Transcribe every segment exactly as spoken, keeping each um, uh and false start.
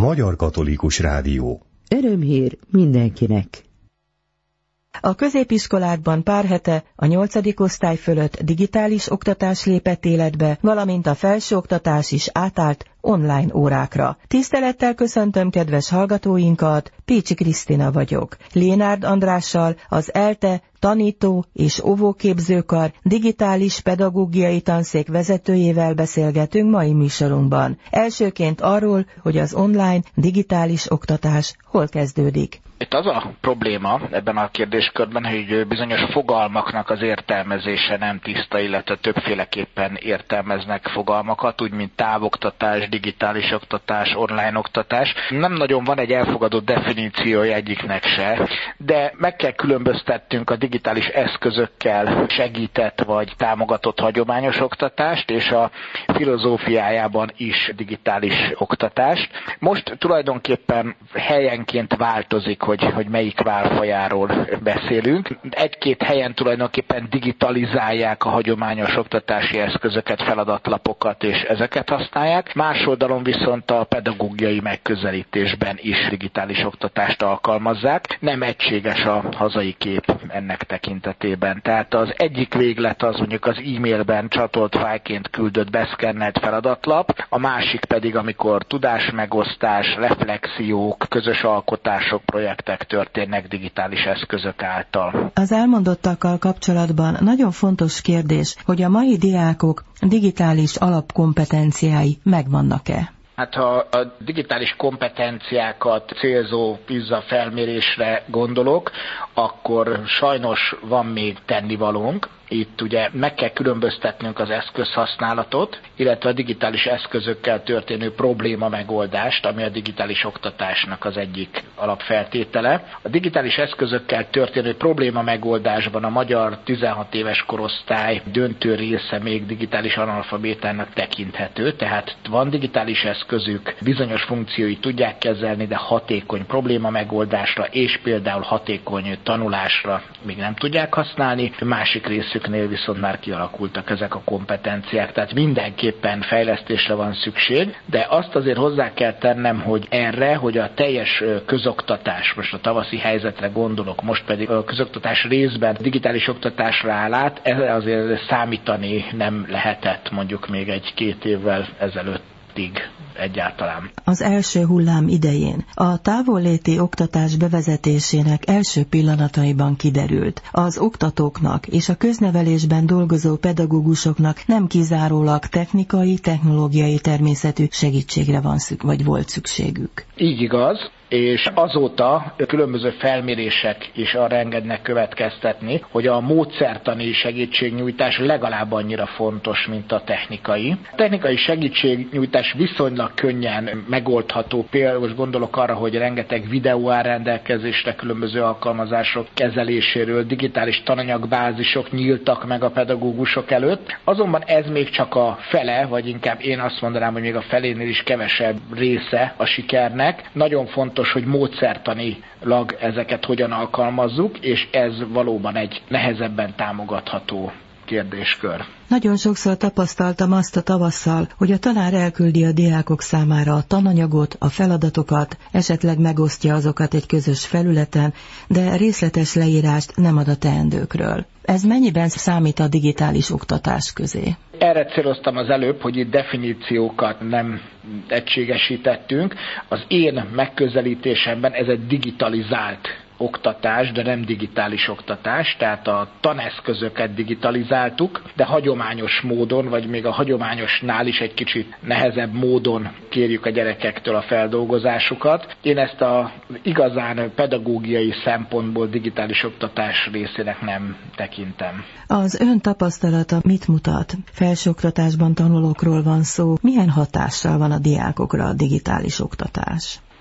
Magyar Katolikus Rádió. Örömhír mindenkinek! A középiskolákban pár hete a nyolcadik osztály fölött digitális oktatás lépett életbe, valamint a felsőoktatás is átállt online órákra. Tisztelettel köszöntöm kedves hallgatóinkat, Pécsi Krisztina vagyok. Lénárd Andrással, az ELTE tanító és óvóképzőkar digitális pedagógiai tanszék vezetőjével beszélgetünk mai műsorunkban. Elsőként arról, hogy az online digitális oktatás hol kezdődik. Itt az a probléma ebben a kérdéskörben, hogy bizonyos fogalmaknak az értelmezése nem tiszta, illetve többféleképpen értelmeznek fogalmakat, úgy mint távoktatás, digitális oktatás, online oktatás. Nem nagyon van egy elfogadott definíciója egyiknek se, de meg kell különböztettünk a digitális eszközökkel segített vagy támogatott hagyományos oktatást, és a filozófiájában is digitális oktatást. Most tulajdonképpen helyenként változik, hogy, hogy melyik válfajáról beszélünk. Egy-két helyen tulajdonképpen digitalizálják a hagyományos oktatási eszközöket, feladatlapokat, és ezeket használják. Más oldalon viszont a pedagógiai megközelítésben is digitális oktatást alkalmazzák. Nem egységes a hazai kép ennek tekintetében. Tehát az egyik véglet az mondjuk az e-mailben csatolt fájlként küldött beszkennelt feladatlap, a másik pedig, amikor tudásmegosztás, reflexiók, közös alkotások, projektek történnek digitális eszközök által. Az elmondottakkal kapcsolatban nagyon fontos kérdés, hogy a mai diákok digitális alapkompetenciái megvannak-e? Hát ha a digitális kompetenciákat célzó PISA felmérésre gondolok, akkor sajnos van még tennivalónk. Itt ugye meg kell különböztetnünk az eszközhasználatot, illetve a digitális eszközökkel történő probléma megoldást, ami a digitális oktatásnak az egyik alapfeltétele. A digitális eszközökkel történő probléma megoldásban a magyar tizenhat éves korosztály döntő része még digitális analfabétának tekinthető, tehát van digitális eszközük, bizonyos funkcióit tudják kezelni, de hatékony probléma megoldásra és például hatékony tanulásra még nem tudják használni. Másik rész nél viszont már kialakultak ezek a kompetenciák, tehát mindenképpen fejlesztésre van szükség, de azt azért hozzá kell tennem, hogy erre, hogy a teljes közoktatás, most a tavaszi helyzetre gondolok, most pedig a közoktatás részben digitális oktatásra áll át, erre azért számítani nem lehetett mondjuk még egy-két évvel ezelőttig egyáltalán. Az első hullám idején a távolléti oktatás bevezetésének első pillanataiban kiderült, az oktatóknak és a köznevelésben dolgozó pedagógusoknak nem kizárólag technikai, technológiai természetű segítségre van szük, vagy volt szükségük. Így igaz. És azóta különböző felmérések is arra engednek következtetni, hogy a módszertani segítségnyújtás legalább annyira fontos, mint a technikai. A technikai segítségnyújtás viszonylag könnyen megoldható. Például most gondolok arra, hogy rengeteg videó áll rendelkezésre különböző alkalmazások kezeléséről, digitális tananyagbázisok nyíltak meg a pedagógusok előtt. Azonban ez még csak a fele, vagy inkább én azt mondanám, hogy még a felénél is kevesebb része a sikernek. Nagyon fontos, hogy módszertanilag ezeket hogyan alkalmazzuk, és ez valóban egy nehezebben támogatható kérdéskör. Nagyon sokszor tapasztaltam azt a tavasszal, hogy a tanár elküldi a diákok számára a tananyagot, a feladatokat, esetleg megosztja azokat egy közös felületen, de részletes leírást nem ad a teendőkről. Ez mennyiben számít a digitális oktatás közé? Erre céloztam az előbb, hogy itt definíciókat nem egységesítettünk. Az én megközelítésemben ez egy digitalizált oktatás, de nem digitális oktatás, tehát a taneszközöket digitalizáltuk, de hagyományos módon, vagy még a hagyományosnál is egy kicsit nehezebb módon kérjük a gyerekektől a feldolgozásukat. Én ezt a igazán pedagógiai szempontból digitális oktatás részének nem tekintem. Az ön tapasztalata mit mutat? Felsőoktatásban tanulókról van szó. Milyen hatással van a diákokra a digitális oktatás?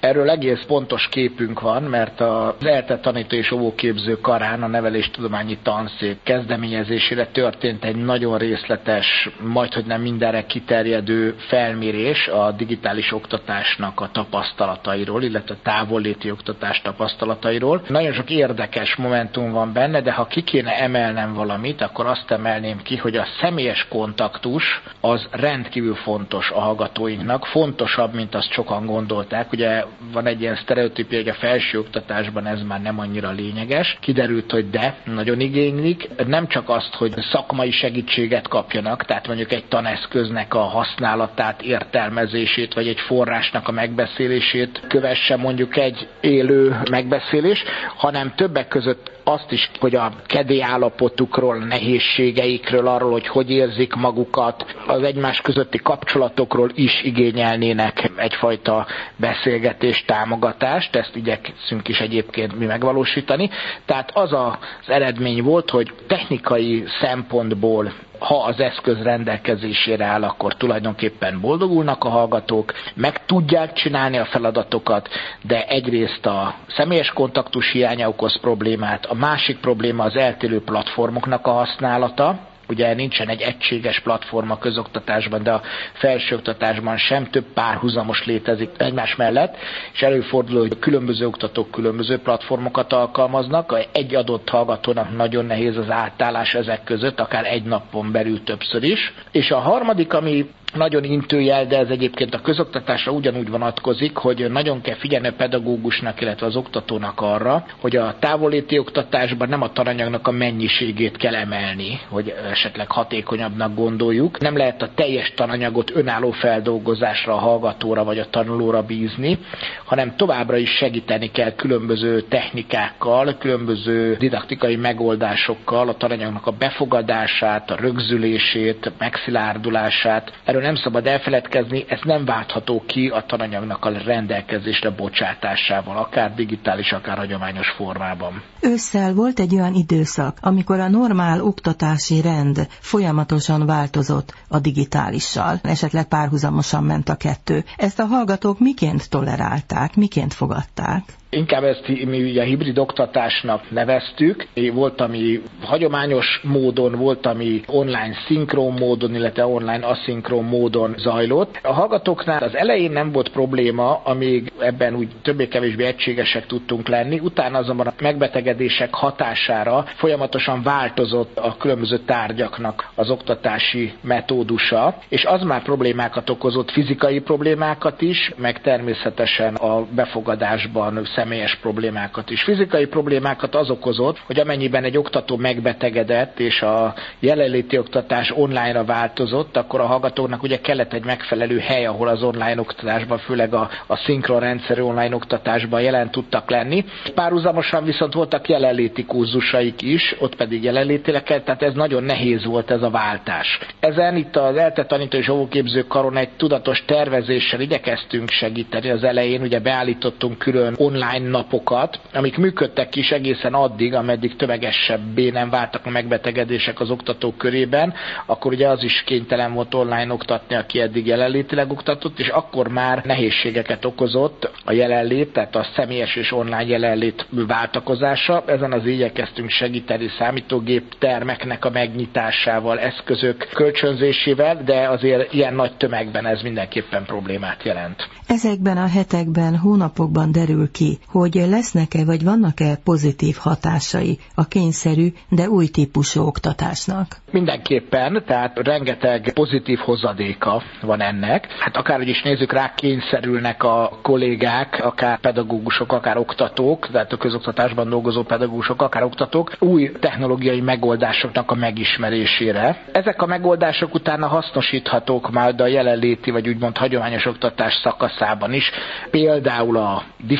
Erről egész pontos képünk van, mert az ELTE tanító és óvóképző karán a neveléstudományi tanszék kezdeményezésére történt egy nagyon részletes, majdhogy nem mindenre kiterjedő felmérés a digitális oktatásnak a tapasztalatairól, illetve a távolléti oktatás tapasztalatairól. Nagyon sok érdekes momentum van benne, de ha ki kéne emelnem valamit, akkor azt emelném ki, hogy a személyes kontaktus az rendkívül fontos a hallgatóinknak, fontosabb, mint azt sokan gondolták. Ugye van egy ilyen sztereotípia, hogy a felsőoktatásban ez már nem annyira lényeges. Kiderült, hogy de, nagyon igénylik. Nem csak azt, hogy szakmai segítséget kapjanak, tehát mondjuk egy taneszköznek a használatát, értelmezését, vagy egy forrásnak a megbeszélését kövesse mondjuk egy élő megbeszélés, hanem többek között azt is, hogy a kedélyállapotukról, nehézségeikről, arról, hogy hogy érzik magukat, az egymás közötti kapcsolatokról is igényelnének egyfajta beszélgetést, támogatást, ezt igyekszünk is egyébként mi megvalósítani. Tehát az az eredmény volt, hogy technikai szempontból, ha az eszköz rendelkezésére áll, akkor tulajdonképpen boldogulnak a hallgatók, meg tudják csinálni a feladatokat, de egyrészt a személyes kontaktus hiánya okoz problémát, a másik probléma az eltérő platformoknak a használata. Ugye nincsen egy egységes platform a közoktatásban, de a felsőoktatásban sem, több párhuzamos létezik egymás mellett, és előfordul, hogy különböző oktatók különböző platformokat alkalmaznak, egy adott hallgatónak nagyon nehéz az átállás ezek között, akár egy napon belül többször is. És a harmadik, ami nagyon intőjel, de ez egyébként a közoktatásra ugyanúgy vonatkozik, hogy nagyon kell figyelni a pedagógusnak, illetve az oktatónak arra, hogy a távolléti oktatásban nem a tananyagnak a mennyiségét kell emelni, hogy esetleg hatékonyabbnak gondoljuk. Nem lehet a teljes tananyagot önálló feldolgozásra a hallgatóra vagy a tanulóra bízni, hanem továbbra is segíteni kell különböző technikákkal, különböző didaktikai megoldásokkal a tananyagnak a befogadását, a rögzülését, megszilárdulását. Erről nem szabad elfeledkezni, ez nem váltható ki a tananyagnak a rendelkezésre bocsátásával, akár digitális, akár hagyományos formában. Ősszel volt egy olyan időszak, amikor a normál oktatási rend folyamatosan változott a digitálissal, esetleg párhuzamosan ment a kettő. Ezt a hallgatók miként tolerálták, miként fogadták? Inkább ezt mi ugye hibrid oktatásnak neveztük. Volt, ami hagyományos módon, volt, ami online szinkron módon, illetve online aszinkron módon zajlott. A hallgatóknál az elején nem volt probléma, amíg ebben úgy többé-kevésbé egységesek tudtunk lenni. Utána azonban a megbetegedések hatására folyamatosan változott a különböző tárgyaknak az oktatási metódusa, és az már problémákat okozott, fizikai problémákat is, meg természetesen a befogadásban személyes problémákat is. Fizikai problémákat az okozott, hogy amennyiben egy oktató megbetegedett, és a jelenléti oktatás online-ra változott, akkor a hallgatóknak ugye kellett egy megfelelő hely, ahol az online oktatásban, főleg a, a szinkron rendszerű online oktatásban jelen tudtak lenni. Párhuzamosan viszont voltak jelenléti kurzusaik is, ott pedig jelenlétileg kell, tehát ez nagyon nehéz volt ez a váltás. Ezen itt az ELTE tanító és óvóképző karon egy tudatos tervezéssel igyekeztünk segíteni az elején, ugye beállítottunk külön online napokat, amik működtek is egészen addig, ameddig tömegesebbé nem váltak a megbetegedések az oktatók körében, akkor ugye az is kénytelen volt online oktatni, aki eddig jelenlétileg oktatott, és akkor már nehézségeket okozott a jelenlét, tehát a személyes és online jelenlét váltakozása. Ezen az igyekeztünk segíteni számítógép termeknek a megnyitásával, eszközök kölcsönzésével, de azért ilyen nagy tömegben ez mindenképpen problémát jelent. Ezekben a hetekben, hónapokban derül ki, hogy lesznek-e vagy vannak-e pozitív hatásai a kényszerű, de új típusú oktatásnak? Mindenképpen, tehát rengeteg pozitív hozadéka van ennek. Hát akárhogy is nézzük, rá kényszerülnek a kollégák, akár pedagógusok, akár oktatók, tehát a közoktatásban dolgozó pedagógusok, akár oktatók, új technológiai megoldásoknak a megismerésére. Ezek a megoldások utána hasznosíthatók majd a jelenléti, vagy úgymond hagyományos oktatás szakaszában is. Például a differenciált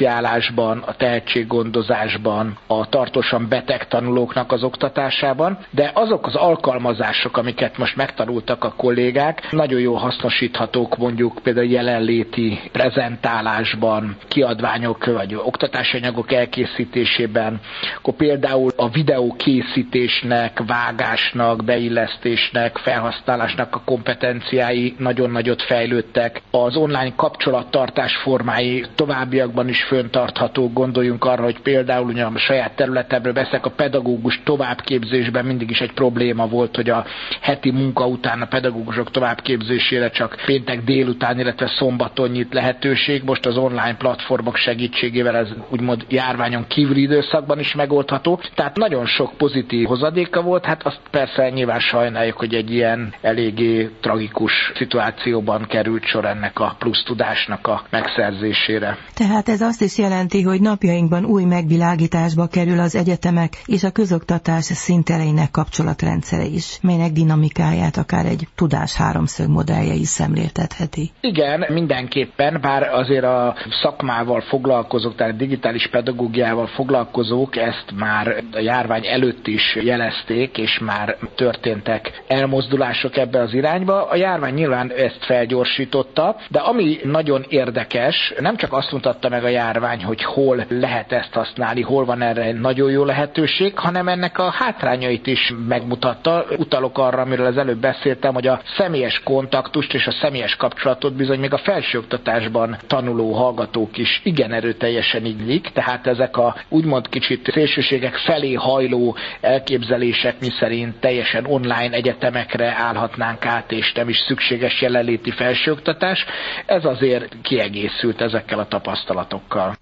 differenciálásban, a tehetséggondozásban, a tartósan beteg tanulóknak az oktatásában, de azok az alkalmazások, amiket most megtanultak a kollégák, nagyon jól hasznosíthatók mondjuk például jelenléti prezentálásban, kiadványok vagy oktatási anyagok elkészítésében, akkor például a videókészítésnek, vágásnak, beillesztésnek, felhasználásnak a kompetenciái nagyon nagyot fejlődtek. Az online kapcsolattartás formái továbbiakban is föntartható. Gondoljunk arra, hogy például ugye a saját területemről beszélek, a pedagógus továbbképzésben mindig is egy probléma volt, hogy a heti munka után a pedagógusok továbbképzésére csak péntek délután, illetve szombaton nyit lehetőség. Most az online platformok segítségével ez úgymond járványon kívüli időszakban is megoldható. Tehát nagyon sok pozitív hozadéka volt, hát azt persze nyilván sajnáljuk, hogy egy ilyen eléggé tragikus szituációban került sor ennek a plusz tudásnak a megszerzésére. Tehát ez azt is jelenti, hogy napjainkban új megvilágításba kerül az egyetemek és a közoktatás szinteleinek kapcsolatrendszere is, melynek dinamikáját akár egy tudás háromszög modellje is szemléltetheti. Igen, mindenképpen, bár azért a szakmával foglalkozók, tehát digitális pedagógiával foglalkozók ezt már a járvány előtt is jelezték, és már történtek elmozdulások ebbe az irányba. A járvány nyilván ezt felgyorsította, de ami nagyon érdekes, nem csak azt mutatta meg a járvány, hogy hol lehet ezt használni, hol van erre egy nagyon jó lehetőség, hanem ennek a hátrányait is megmutatta. Utalok arra, amiről az előbb beszéltem, hogy a személyes kontaktust és a személyes kapcsolatot bizony még a felsőoktatásban tanuló hallgatók is igen erőteljesen iglik, tehát ezek a úgymond kicsit szélsőségek felé hajló elképzelések, miszerint teljesen online egyetemekre állhatnánk át, és nem is szükséges jelenléti felsőoktatás, ez azért kiegészült ezekkel a tapasztalatokkal.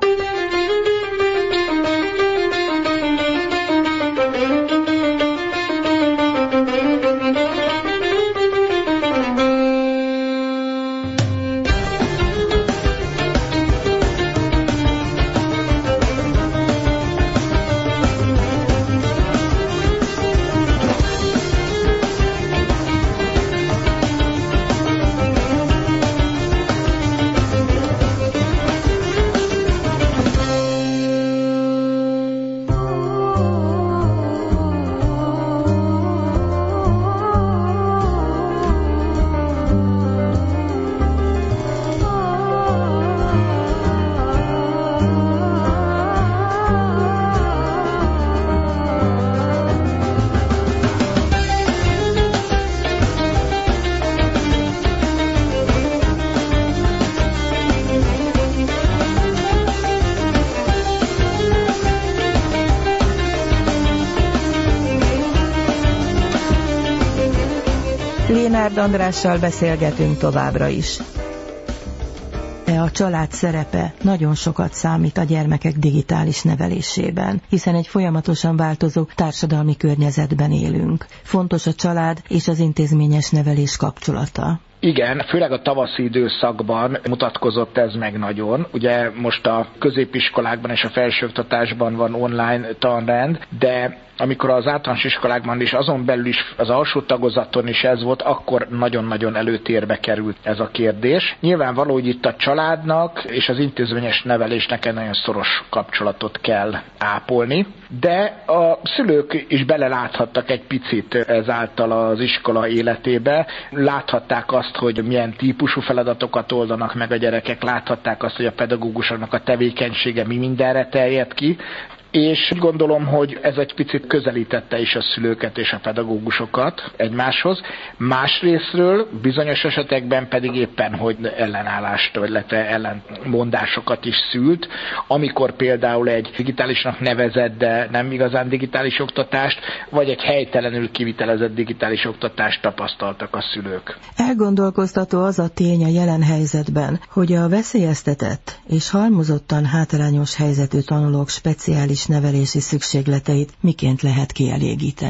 Lénárd Andrással beszélgetünk továbbra is. De a család szerepe nagyon sokat számít a gyermekek digitális nevelésében, hiszen egy folyamatosan változó társadalmi környezetben élünk. Fontos a család és az intézményes nevelés kapcsolata. Igen, főleg a tavaszi időszakban mutatkozott ez meg nagyon. Ugye most a középiskolákban és a felsőoktatásban van online tanrend, de amikor az általános iskolákban is, azon belül is, az alsó tagozaton is ez volt, akkor nagyon-nagyon előtérbe került ez a kérdés. Nyilvánvaló, hogy itt a családnak és az intézményes nevelésnek egy nagyon szoros kapcsolatot kell ápolni, de a szülők is beleláthattak egy picit ezáltal az iskola életébe, láthatták azt, hogy milyen típusú feladatokat oldanak meg a gyerekek, láthatták azt, hogy a pedagógusoknak a tevékenysége mi mindenre terjed ki, és gondolom, hogy ez egy picit közelítette is a szülőket és a pedagógusokat egymáshoz. Másrészről bizonyos esetekben pedig éppen, hogy ellenállást, illetve ellenmondásokat is szült, amikor például egy digitálisnak nevezett, de nem igazán digitális oktatást, vagy egy helytelenül kivitelezett digitális oktatást tapasztaltak a szülők. Elgondolkoztató az a tény a jelen helyzetben, hogy a veszélyeztetett és halmozottan hátrányos helyzetű tanulók speciális nevelési szükségleteit miként lehet kielégíteni.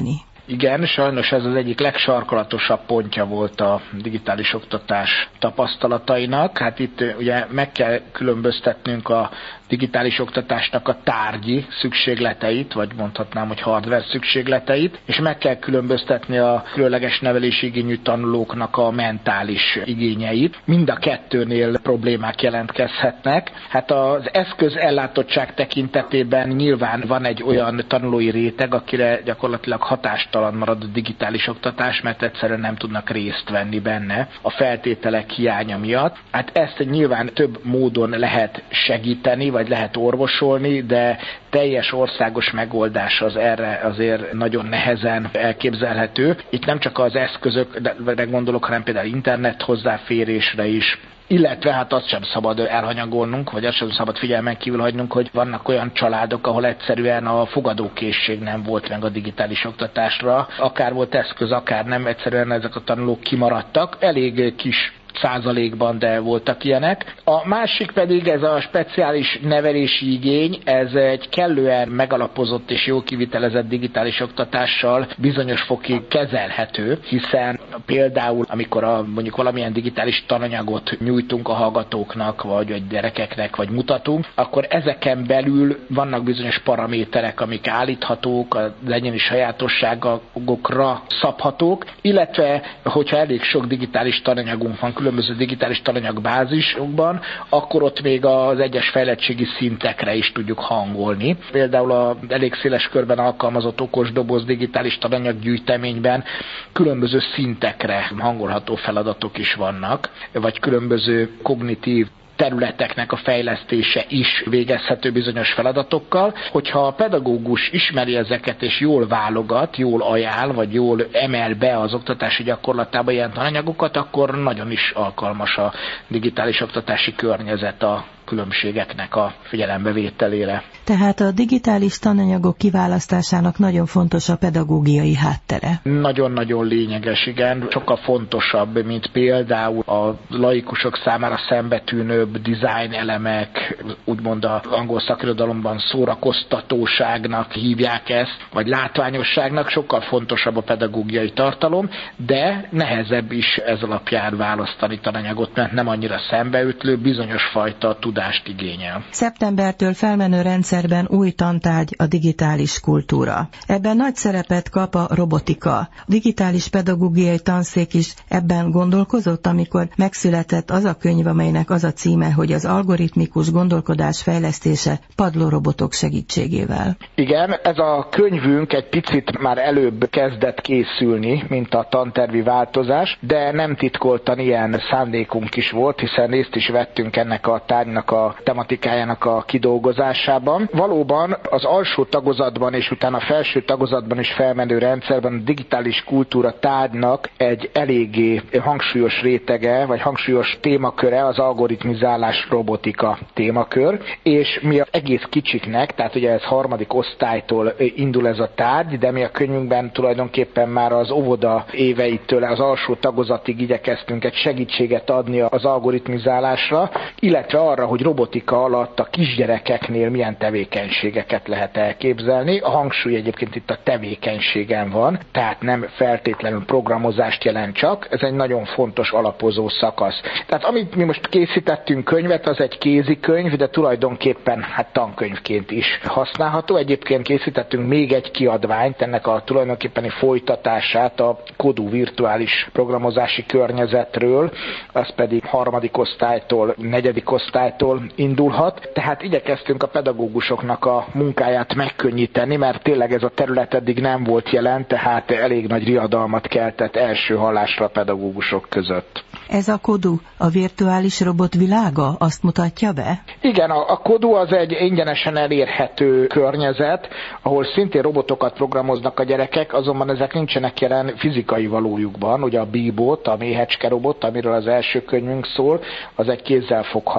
Igen, sajnos ez az egyik legsarkalatosabb pontja volt a digitális oktatás tapasztalatainak. Hát itt ugye meg kell különböztetnünk a digitális oktatásnak a tárgyi szükségleteit, vagy mondhatnám, hogy hardware szükségleteit, és meg kell különböztetni a különleges nevelési igényű tanulóknak a mentális igényeit. Mind a kettőnél problémák jelentkezhetnek. Hát az eszköz ellátottság tekintetében nyilván van egy olyan tanulói réteg, akire gyakorlatilag hatástalan marad a digitális oktatás, mert egyszerűen nem tudnak részt venni benne a feltételek hiánya miatt. Hát ezt nyilván több módon lehet segíteni, vagy lehet orvosolni, de teljes országos megoldás az erre azért nagyon nehezen elképzelhető. Itt nem csak az eszközökre gondolok, hanem például internet hozzáférésre is, illetve hát azt sem szabad elhanyagolnunk, vagy azt sem szabad figyelmen kívül hagynunk, hogy vannak olyan családok, ahol egyszerűen a fogadókészség nem volt meg a digitális oktatásra. Akár volt eszköz, akár nem, egyszerűen ezek a tanulók kimaradtak. Elég kis százalékban, de voltak ilyenek. A másik pedig ez a speciális nevelési igény, ez egy kellően megalapozott és jó kivitelezett digitális oktatással bizonyos fokig kezelhető, hiszen például amikor a, mondjuk valamilyen digitális tananyagot nyújtunk a hallgatóknak, vagy a gyerekeknek, vagy mutatunk, akkor ezeken belül vannak bizonyos paraméterek, amik állíthatók, az egyéni sajátosságokra szabhatók, illetve hogyha elég sok digitális tananyagunk van, különböző digitális tananyagbázisokban, akkor ott még az egyes fejlettségi szintekre is tudjuk hangolni. Például az elég széles körben alkalmazott okosdoboz digitális tananyaggyűjteményben különböző szintekre hangolható feladatok is vannak, vagy különböző kognitív területeknek a fejlesztése is végezhető bizonyos feladatokkal. Hogyha a pedagógus ismeri ezeket és jól válogat, jól ajánl, vagy jól emel be az oktatási gyakorlatába ilyen tananyagokat, akkor nagyon is alkalmas a digitális oktatási környezet a különbségeknek a figyelembevételére. Tehát a digitális tananyagok kiválasztásának nagyon fontos a pedagógiai háttere. Nagyon-nagyon lényeges, igen. Sokkal fontosabb, mint például a laikusok számára szembetűnőbb design elemek, úgymond az angol szakirodalomban szórakoztatóságnak hívják ezt, vagy látványosságnak, sokkal fontosabb a pedagógiai tartalom, de nehezebb is ez alapján választani tananyagot, mert nem annyira szembeütlő, bizonyos fajta tudást igényel. Szeptembertől felmenő rendszerben új tantárgy a digitális kultúra. Ebben nagy szerepet kap a robotika. A digitális pedagógiai tanszék is ebben gondolkozott, amikor megszületett az a könyv, amelynek az a címe, hogy az algoritmikus gondolkodás fejlesztése padlórobotok segítségével. Igen, ez a könyvünk egy picit már előbb kezdett készülni, mint a tantervi változás, de nem titkoltan ilyen szándékunk is volt, hiszen részt is vettünk ennek a tárgynak a tematikájának a kidolgozásában. Valóban az alsó tagozatban és utána a felső tagozatban is felmenő rendszerben a digitális kultúra tárgynak egy eléggé hangsúlyos rétege, vagy hangsúlyos témaköre az algoritmizálás robotika témakör, és mi az egész kicsiknek, tehát ugye ez harmadik osztálytól indul ez a tárgy, de mi a könyvünkben tulajdonképpen már az óvoda éveitől az alsó tagozatig igyekeztünk egy segítséget adni az algoritmizálásra, illetve arra, hogy robotika alatt a kisgyerekeknél milyen tevékenységeket lehet elképzelni. A hangsúly egyébként itt a tevékenységen van, tehát nem feltétlenül programozást jelent csak, ez egy nagyon fontos alapozó szakasz. Tehát amit mi most készítettünk könyvet, az egy kézikönyv, de tulajdonképpen hát tankönyvként is használható. Egyébként készítettünk még egy kiadványt, ennek a tulajdonképpeni folytatását a Kodú virtuális programozási környezetről, az pedig harmadik osztálytól, negyedik osztálytól indulhat. Tehát igyekeztünk a pedagógusoknak a munkáját megkönnyíteni, mert tényleg ez a terület eddig nem volt jelen, tehát elég nagy riadalmat keltett első hallásra a pedagógusok között. Ez a Kodú, a virtuális robot világa, azt mutatja be? Igen, a, a Kodú az egy ingyenesen elérhető környezet, ahol szintén robotokat programoznak a gyerekek, azonban ezek nincsenek jelen fizikai valójukban. Ugye a Bíbot, a méhecske robot, amiről az első könyvünk szól, az egy kézzelfogható eszköz.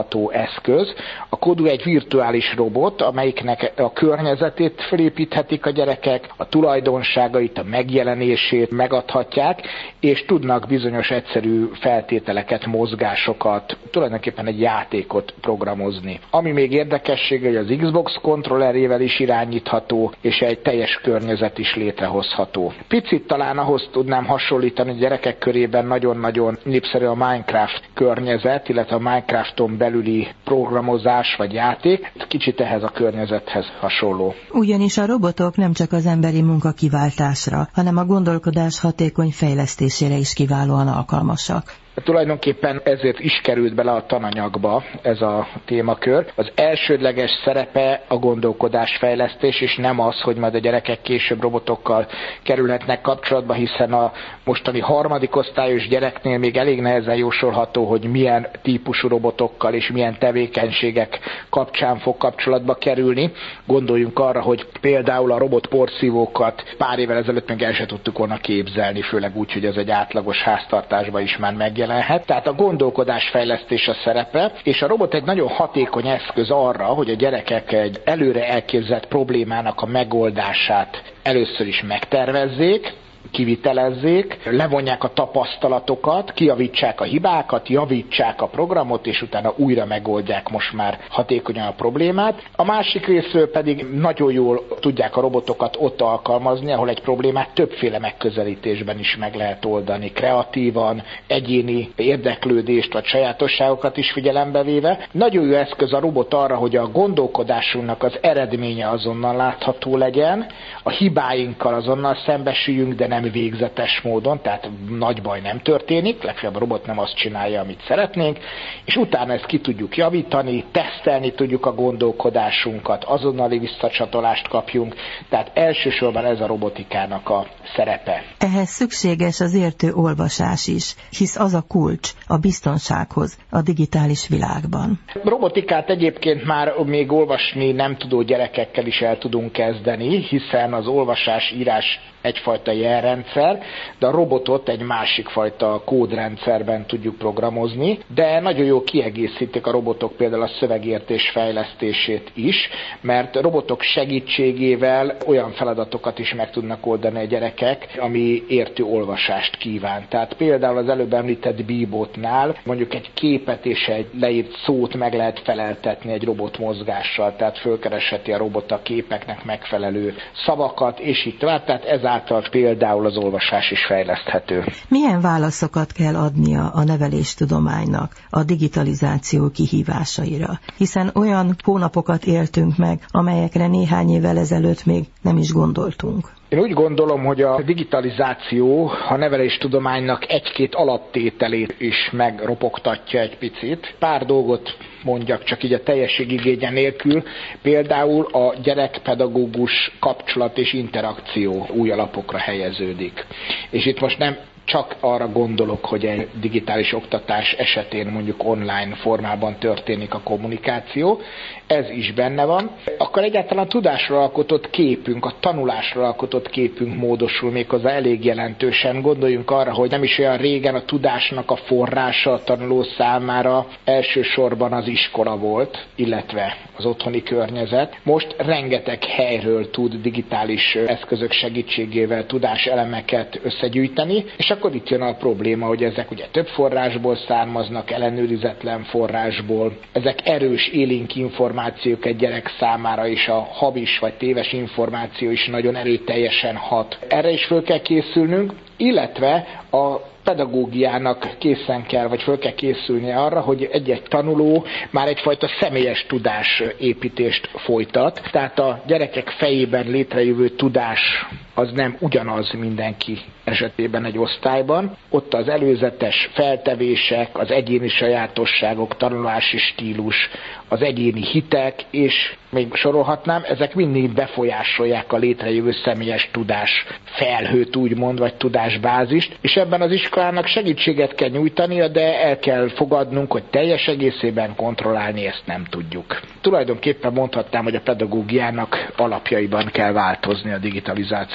eszköz. A Kodu egy virtuális robot, amelyiknek a környezetét felépíthetik a gyerekek, a tulajdonságait, a megjelenését megadhatják, és tudnak bizonyos egyszerű feltételeket, mozgásokat, tulajdonképpen egy játékot programozni. Ami még érdekessége, hogy az Xbox kontrollerével is irányítható, és egy teljes környezet is létrehozható. Picit talán ahhoz tudnám hasonlítani, hogy gyerekek körében nagyon-nagyon népszerű a Minecraft környezet, illetve a Minecrafton belüli programozás vagy játék, kicsit ehhez a környezethez hasonló. Ugyanis a robotok nem csak az emberi munka kiváltásra, hanem a gondolkodás hatékony fejlesztésére is kiválóan alkalmasak. Tulajdonképpen ezért is került bele a tananyagba ez a témakör. Az elsődleges szerepe a gondolkodásfejlesztés, és nem az, hogy majd a gyerekek később robotokkal kerülhetnek kapcsolatba, hiszen a mostani harmadik osztályos gyereknél még elég nehezen jósolható, hogy milyen típusú robotokkal és milyen tevékenységek kapcsán fog kapcsolatba kerülni. Gondoljunk arra, hogy például a robotporszívókat pár évvel ezelőtt még el se tudtuk volna képzelni, főleg úgy, hogy ez egy átlagos háztartásban is már megjelent. Tehát a gondolkodásfejlesztés a szerepe, és a robot egy nagyon hatékony eszköz arra, hogy a gyerekek egy előre elképzelt problémának a megoldását először is megtervezzék, kivitelezzék, levonják a tapasztalatokat, kijavítsák a hibákat, javítsák a programot, és utána újra megoldják most már hatékonyan a problémát. A másik részről pedig nagyon jól tudják a robotokat ott alkalmazni, ahol egy problémát többféle megközelítésben is meg lehet oldani, kreatívan, egyéni érdeklődést vagy sajátosságokat is figyelembe véve. Nagyon jó eszköz a robot arra, hogy a gondolkodásunknak az eredménye azonnal látható legyen, a hibáinkkal azonnal szembesüljünk, de nem végzetes módon, tehát nagy baj nem történik, legfeljebb a robot nem azt csinálja, amit szeretnénk, és utána ezt ki tudjuk javítani, tesztelni tudjuk a gondolkodásunkat, azonnali visszacsatolást kapjunk, tehát elsősorban ez a robotikának a szerepe. Ehhez szükséges az értő olvasás is, hisz az a kulcs a biztonsághoz a digitális világban. Robotikát egyébként már még olvasni nem tudó gyerekekkel is el tudunk kezdeni, hiszen az olvasás, írás egyfajta jelrendszer, de a robotot egy másik fajta kódrendszerben tudjuk programozni, de nagyon jól kiegészítik a robotok például a szövegértés fejlesztését is, mert robotok segítségével olyan feladatokat is meg tudnak oldani a gyerekek, ami értő olvasást kíván. Tehát például az előbb említett Bebotnál mondjuk egy képet és egy leírt szót meg lehet feleltetni egy robot mozgással, tehát fölkeresheti a robot a képeknek megfelelő szavakat, és így tovább, tehát ezáltal például az olvasás is fejleszthető. Milyen válaszokat kell adnia a neveléstudománynak a digitalizáció kihívásaira? Hiszen olyan hónapokat éltünk meg, amelyekre néhány évvel ezelőtt még nem is gondoltunk. Én úgy gondolom, hogy a digitalizáció a neveléstudománynak egy-két alaptételét is megropogtatja egy picit. Pár dolgot mondjak csak így a teljességigénye nélkül. Például a gyerek-pedagógus kapcsolat és interakció új alapokra helyeződik. És itt most nem csak arra gondolok, hogy egy digitális oktatás esetén mondjuk online formában történik a kommunikáció, ez is benne van, akkor egyáltalán a tudásról alkotott képünk, a tanulásról alkotott képünk módosul méghozzá elég jelentősen. Gondoljunk arra, hogy nem is olyan régen a tudásnak a forrása a tanuló számára elsősorban az iskola volt, illetve az otthoni környezet. Most rengeteg helyről tud digitális eszközök segítségével tudáselemeket összegyűjteni, és akkor itt jön a probléma, hogy ezek ugye több forrásból származnak, ellenőrizetlen forrásból, ezek erős, élénk információk egy gyerek számára, és a hamis vagy téves információ is nagyon erőteljesen hat. Erre is föl kell készülnünk, illetve a pedagógiának készen kell, vagy föl kell készülnie arra, hogy egy-egy tanuló már egyfajta személyes tudásépítést folytat. Tehát a gyerekek fejében létrejövő tudás az nem ugyanaz mindenki esetében egy osztályban. Ott az előzetes feltevések, az egyéni sajátosságok, tanulási stílus, az egyéni hitek, és még sorolhatnám, ezek mindig befolyásolják a létrejövő személyes tudás felhőt úgymond, vagy tudásbázist, és ebben az iskolának segítséget kell nyújtania, de el kell fogadnunk, hogy teljes egészében kontrollálni ezt nem tudjuk. Tulajdonképpen mondhatnám, hogy a pedagógiának alapjaiban kell változni a digitalizáció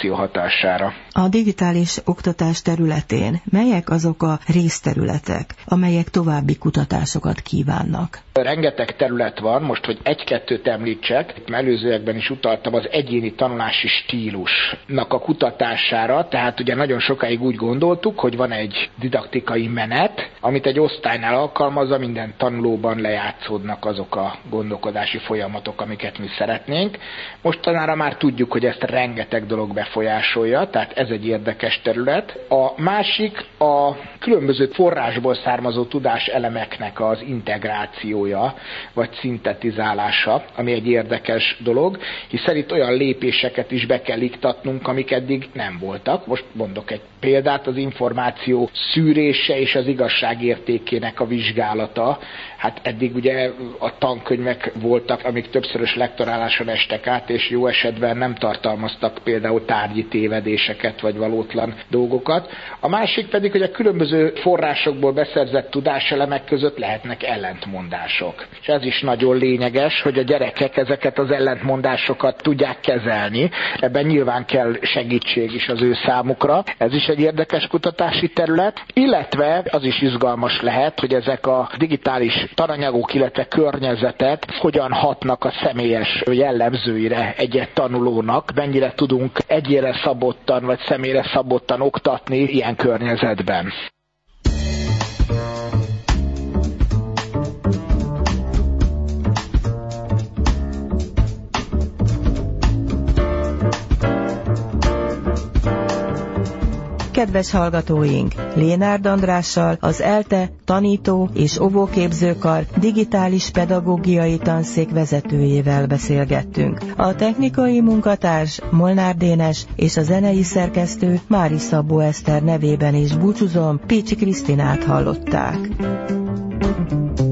innováció hatására. A digitális oktatás területén melyek azok a részterületek, amelyek további kutatásokat kívánnak? Rengeteg terület van, most, hogy egy-kettőt említsek, itt előzőekben is utaltam az egyéni tanulási stílusnak a kutatására, tehát ugye nagyon sokáig úgy gondoltuk, hogy van egy didaktikai menet, amit egy osztálynál alkalmazza, minden tanulóban lejátszódnak azok a gondolkodási folyamatok, amiket mi szeretnénk. Mostanára már tudjuk, hogy ezt rengeteg dolog befolyásolja, tehát ez egy érdekes terület. A másik a különböző forrásból származó tudáselemeknek az integrációja, vagy szintetizálása, ami egy érdekes dolog, hiszen itt olyan lépéseket is be kell iktatnunk, amik eddig nem voltak. Most mondok egy példát, az információ szűrése és az igazság értékének a vizsgálata. Hát eddig ugye a tankönyvek voltak, amik többszörös lektoráláson estek át, és jó esetben nem tartalmaztak például tárgyi tévedéseket, vagy valótlan dolgokat. A másik pedig, hogy a különböző forrásokból beszerzett tudáselemek között lehetnek ellentmondások. És ez is nagyon lényeges, hogy a gyerekek ezeket az ellentmondásokat tudják kezelni. Ebben nyilván kell segítség is az ő számukra. Ez is egy érdekes kutatási terület, illetve az is izgalmas lehet, hogy ezek a digitális tananyagok, illetve környezetek hogyan hatnak a személyes jellemzőire egy-egy tanulónak, mennyire tudunk egyére szabottan vagy személyre szabottan oktatni ilyen környezetben. Kedves hallgatóink, Lénárd Andrással, az ELTE tanító és óvóképzőkar digitális pedagógiai tanszék vezetőjével beszélgettünk. A technikai munkatárs Molnár Dénes és a zenei szerkesztő Mári Szabó Eszter nevében is búcsúzom, Pécsi Krisztinát hallották.